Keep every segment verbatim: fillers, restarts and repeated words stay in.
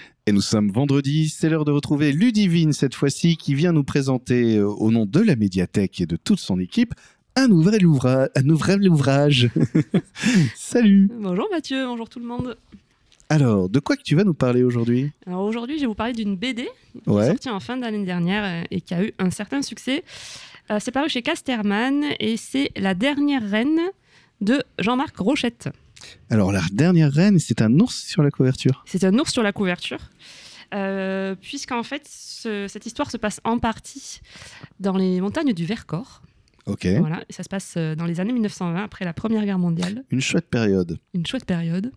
Et nous sommes vendredi, c'est l'heure de retrouver Ludivine cette fois-ci qui vient nous présenter euh, au nom de la médiathèque et de toute son équipe un nouvel, ouvra- un nouvel ouvrage. Salut. Bonjour Mathieu, bonjour tout le monde. Alors, de quoi que tu vas nous parler aujourd'hui ? Alors aujourd'hui, je vais vous parler d'une B D qui Ouais. est sortie en fin d'année dernière euh, et qui a eu un certain succès. Euh, c'est paru chez Casterman et c'est La dernière reine de Jean-Marc Rochette. Alors, la dernière reine, c'est un ours sur la couverture. C'est un ours sur la couverture, euh, puisqu'en fait, ce- cette histoire se passe en partie dans les montagnes du Vercors. Ok. Voilà, et ça se passe euh, dans les années mille neuf cent vingt, après la Première Guerre mondiale. Une chouette période. Une chouette période.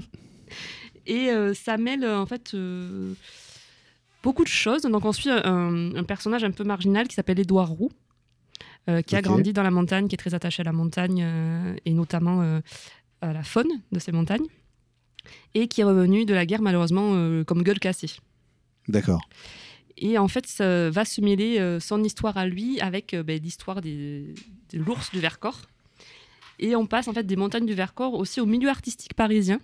Et euh, ça mêle en fait euh, beaucoup de choses. Donc on suit un, un personnage un peu marginal qui s'appelle Édouard Roux, euh, qui a Ok. grandi dans la montagne, qui est très attaché à la montagne euh, et notamment euh, à la faune de ces montagnes, et qui est revenu de la guerre malheureusement euh, comme gueule cassée. D'accord. Et en fait, ça va se mêler euh, son histoire à lui avec euh, ben, l'histoire des, de l'ours du Vercors. Et on passe en fait des montagnes du Vercors aussi au milieu artistique parisien.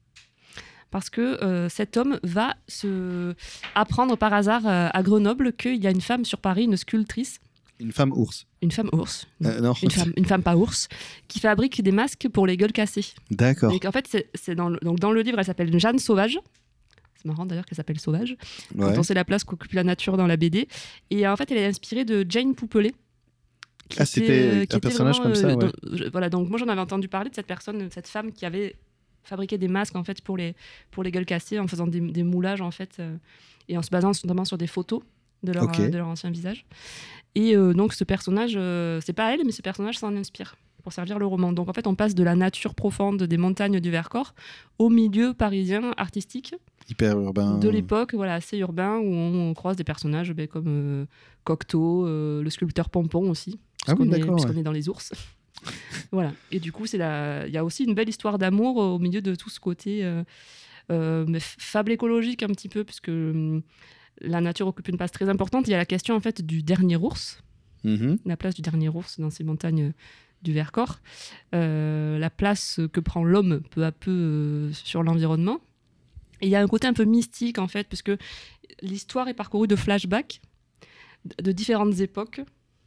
Parce que euh, cet homme va se apprendre par hasard euh, à Grenoble qu'il y a une femme sur Paris, une sculptrice, Une femme ours. une femme ours, Euh, non. une, femme, une femme pas ours, qui fabrique des masques pour les gueules cassées. D'accord. Et qu'en fait, c'est, c'est dans, le, donc dans le livre, elle s'appelle Jeanne Sauvage. C'est marrant d'ailleurs qu'elle s'appelle Sauvage, Ouais. quand on sait la place qu'occupe la nature dans la B D. Et en fait, elle est inspirée de Jane Poupelet. qui Ah, c'était était- qui un était personnage vraiment, comme ça, euh, ouais. dans- je- voilà, donc moi j'en avais entendu parler de cette personne, de cette femme qui avait fabriqué des masques en fait pour les pour les gueules cassées en faisant des, des moulages en fait euh, et en se basant notamment sur des photos de leur Ok. euh, de leur ancien visage. Et euh, donc ce personnage, euh, c'est pas elle, mais ce personnage s'en inspire pour servir le roman. Donc en fait, on passe de la nature profonde des montagnes du Vercors au milieu parisien artistique Hyper urbain. de l'époque, voilà, assez urbain, où on, on croise des personnages ben, comme euh, Cocteau, euh, le sculpteur Pompon aussi, Ah oui, puisqu'on est, d'accord, puisqu'on ouais. est dans les ours. Voilà. Et du coup, c'est la... il y a aussi une belle histoire d'amour euh, au milieu de tout ce côté euh, euh, mais f- fable écologique un petit peu, puisque hum, la nature occupe une place très importante. Il y a la question en fait du dernier ours, Mhm. la place du dernier ours dans ces montagnes euh, du Vercors, euh, la place que prend l'homme peu à peu euh, sur l'environnement. Et il y a un côté un peu mystique en fait, puisque l'histoire est parcourue de flashbacks d- de différentes époques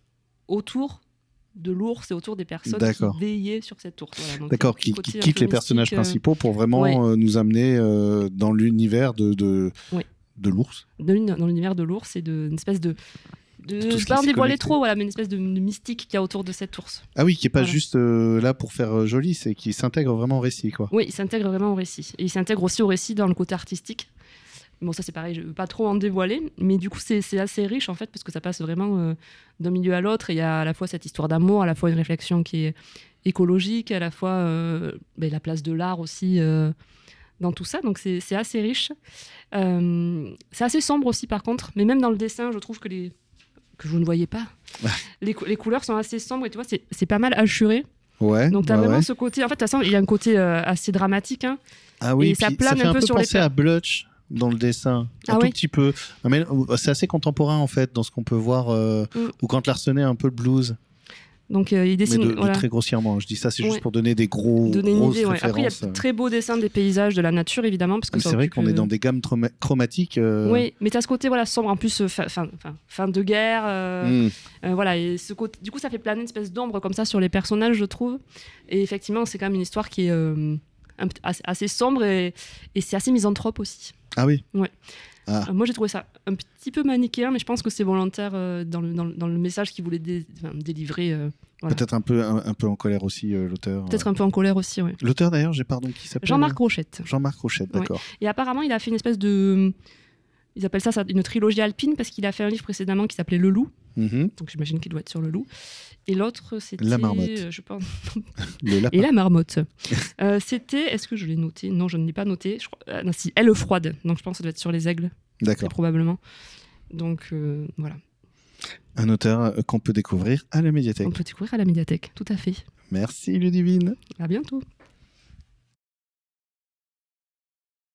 autour de l'ours et autour des personnes D'accord. qui veillaient sur cet ours. Voilà, donc D'accord, il y a qui, un côté qui un quitte peu les personnages mystique, euh, principaux pour vraiment ouais. euh, nous amener euh, dans l'univers de, de, Ouais. de l'ours. de l'uni- dans l'univers de l'ours et de, une espèce de... de Tout ce qui pas en s'y dévoiler connecte. trop, voilà, mais une espèce de, de mystique qu'il y a autour de cet ours. Ah oui, qui est pas Voilà. juste euh, là pour faire euh, joli, c'est qui s'intègre vraiment au récit, quoi. Oui, il s'intègre vraiment au récit. Et il s'intègre aussi au récit dans le côté artistique. Bon, ça c'est pareil, je ne veux pas trop en dévoiler, mais du coup c'est, c'est assez riche en fait, parce que ça passe vraiment euh, d'un milieu à l'autre, et il y a à la fois cette histoire d'amour, à la fois une réflexion qui est écologique, à la fois euh, ben, la place de l'art aussi euh, dans tout ça, donc c'est, c'est assez riche. Euh, c'est assez sombre aussi par contre, mais même dans le dessin, je trouve que les... que vous ne voyez pas, les, cou- les couleurs sont assez sombres, et tu vois, c'est, c'est pas mal hachuré. Ouais. Donc tu as ouais, vraiment ouais. ce côté, en fait, de toute façon, il y a un côté euh, assez dramatique, hein. Ah oui, et ça puis plane fait un un peu peu sur les penser per- à Blutch dans le dessin, un Ah tout oui. petit peu. Ah, mais, euh, c'est assez contemporain en fait dans ce qu'on peut voir, euh, Mm. ou quand Larsenet a un peu le blues, Donc euh, il mais dessine, de, de voilà. très grossièrement. Je dis ça, c'est juste Ouais. pour donner des gros Donner une grosses idée, ouais. Après, il y références. a de très beaux dessins des paysages, de la nature, évidemment, parce que Mais ça c'est vrai occupe, qu'on est euh, dans des gammes troma- chromatiques. euh, Oui, mais t'as ce côté voilà sombre en plus, euh, fin, fin, fin, fin de guerre, euh, hmm. euh, voilà. Et ce côté, du coup, ça fait planer une espèce d'ombre comme ça sur les personnages, je trouve. Et effectivement, c'est quand même une histoire qui est euh, un p- assez, assez sombre et, et c'est assez misanthrope aussi. Ah oui. Ouais. Ah. Euh, moi, j'ai trouvé ça un petit peu manichéen, mais je pense que c'est volontaire euh, dans, le, dans, le, dans le message qu'il voulait dé- enfin, délivrer. euh, voilà. Peut-être un peu, un, un peu en colère aussi, euh, l'auteur. Peut-être un peu en colère aussi, ouais. L'auteur d'ailleurs, j'ai pardon, qui s'appelle Jean-Marc Rochette. Jean-Marc Rochette, Ouais. d'accord. Et apparemment, il a fait une espèce de... Ils appellent ça, ça une trilogie alpine, parce qu'il a fait un livre précédemment qui s'appelait Le Loup. Mhm. Donc j'imagine qu'il doit être sur Le Loup. Et l'autre, c'était... La marmotte. euh, Je pense... Le lapin. Et la marmotte. Euh, c'était... Est-ce que je l'ai noté ? Non, je ne l'ai pas noté. Je crois... ah, non, si, Elle froide. Donc je pense que ça doit être sur Les Aigles, très D'accord. probablement. Donc euh, voilà. Un auteur euh, qu'on peut découvrir à la médiathèque. On peut découvrir à la médiathèque, tout à fait. Merci Ludivine. À bientôt.